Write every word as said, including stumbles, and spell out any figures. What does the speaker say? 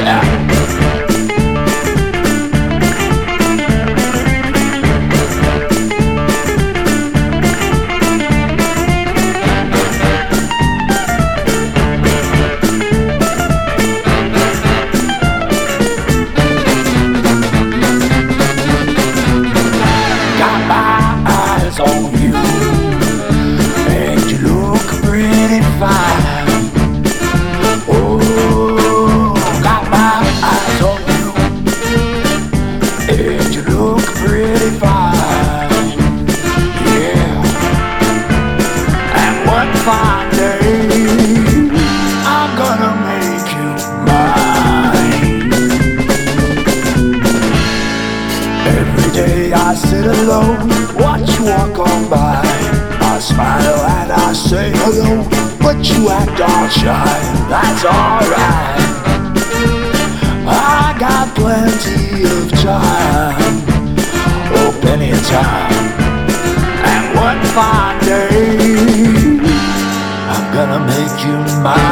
Fine day, I'm gonna make you mine. Every day I sit alone, watch you walk on by. I smile and I say hello, but you act all shy. That's alright, I got plenty of time, oh plenty of time. And one fine day I'm gonna make you mine.